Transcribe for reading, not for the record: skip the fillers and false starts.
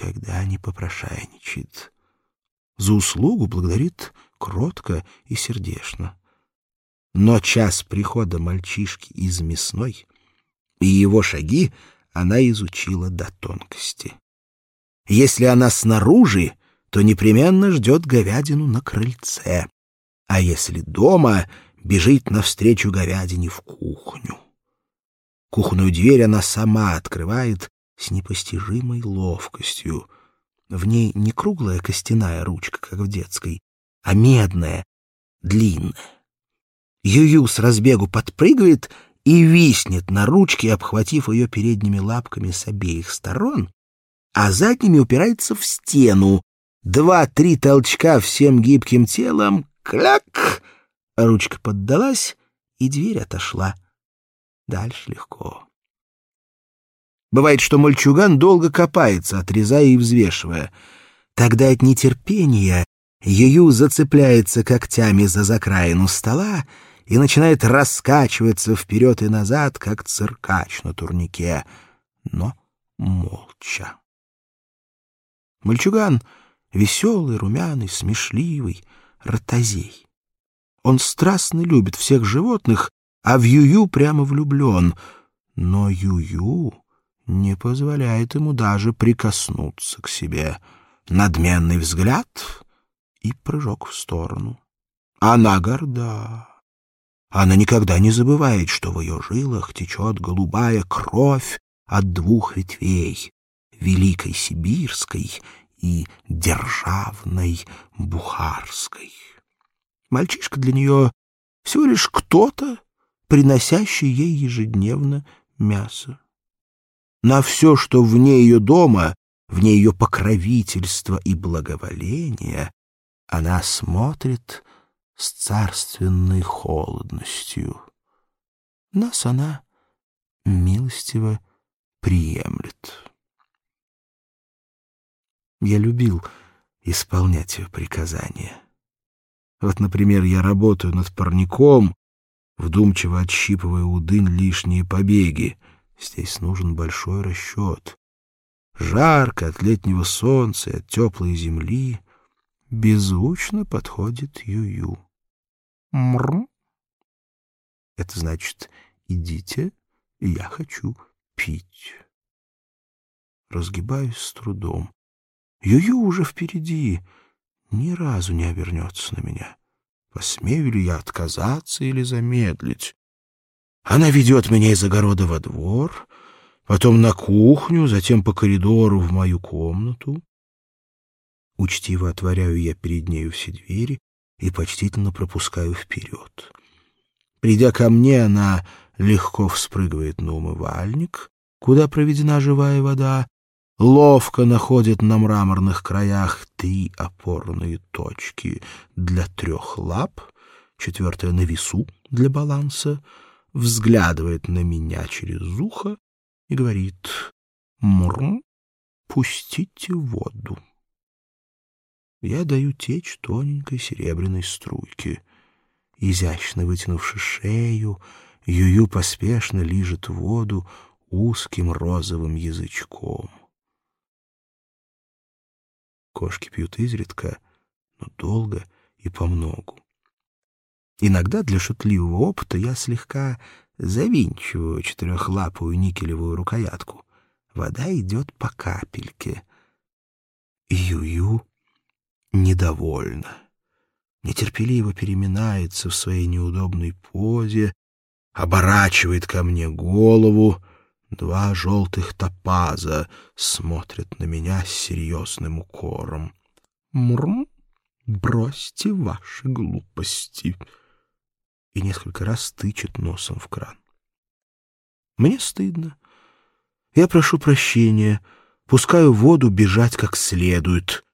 никогда не попрошайничает. За услугу благодарит кротко и сердечно. Но час прихода мальчишки из мясной и его шаги она изучила до тонкости. Если она снаружи, то непременно ждет говядину на крыльце, а если дома, бежит навстречу говядине в кухню. Кухонную дверь она сама открывает с непостижимой ловкостью. В ней не круглая костяная ручка, как в детской, а медная, длинная. Юю с разбегу подпрыгивает и виснет на ручке, обхватив ее передними лапками с обеих сторон, а задними упирается в стену. 2-3 толчка всем гибким телом — кляк! Ручка поддалась, и дверь отошла. Дальше легко. Бывает, что мальчуган долго копается, отрезая и взвешивая. Тогда от нетерпения Юю зацепляется когтями за закраину стола и начинает раскачиваться вперед и назад, как циркач на турнике, но молча. Мальчуган веселый, румяный, смешливый, ротозей. Он страстно любит всех животных, а в Юю прямо влюблен. Но Юю не позволяет ему даже прикоснуться к себе. Надменный взгляд и прыжок в сторону. Она горда. Она никогда не забывает, что в ее жилах течет голубая кровь от 2 ветвей — Великой Сибирской и Державной Бухарской. Мальчишка для нее всего лишь кто-то, приносящий ей ежедневно мясо. На все, что вне ее дома, вне ее покровительства и благоволения, она смотрит с царственной холодностью. Нас она милостиво приемлет. Я любил исполнять ее приказания. Вот, например, я работаю над парником, вдумчиво отщипывая у дынь лишние побеги. Здесь нужен большой расчет. Жарко от летнего солнца и от теплой земли беззвучно подходит Юю. Мрм. Это значит: идите, я хочу пить. Разгибаюсь с трудом. Юю уже впереди, ни разу не обернется на меня. Посмею ли я отказаться или замедлить? Она ведет меня из огорода во двор, потом на кухню, затем по коридору в мою комнату. Учтиво отворяю я перед нею все двери и почтительно пропускаю вперед. Придя ко мне, она легко вспрыгивает на умывальник, куда проведена живая вода, ловко находит на мраморных краях 3 опорные точки для 3 лап, 4-я на весу для баланса, взглядывает на меня через ухо и говорит: «Мрм, пустите воду». Я даю течь тоненькой серебряной струйки. Изящно вытянувши шею, Юю поспешно лижет воду узким розовым язычком. Кошки пьют изредка, но долго и помногу. Иногда для шутливого опыта я слегка завинчиваю 4-лапую никелевую рукоятку. Вода идет по капельке. Юю недовольна. Нетерпеливо переминается в своей неудобной позе, оборачивает ко мне голову. 2 желтых топаза смотрят на меня с серьезным укором. «Мрм, бросьте ваши глупости!» И несколько раз тычет носом в кран. Мне стыдно. Я прошу прощения, пускаю воду бежать как следует.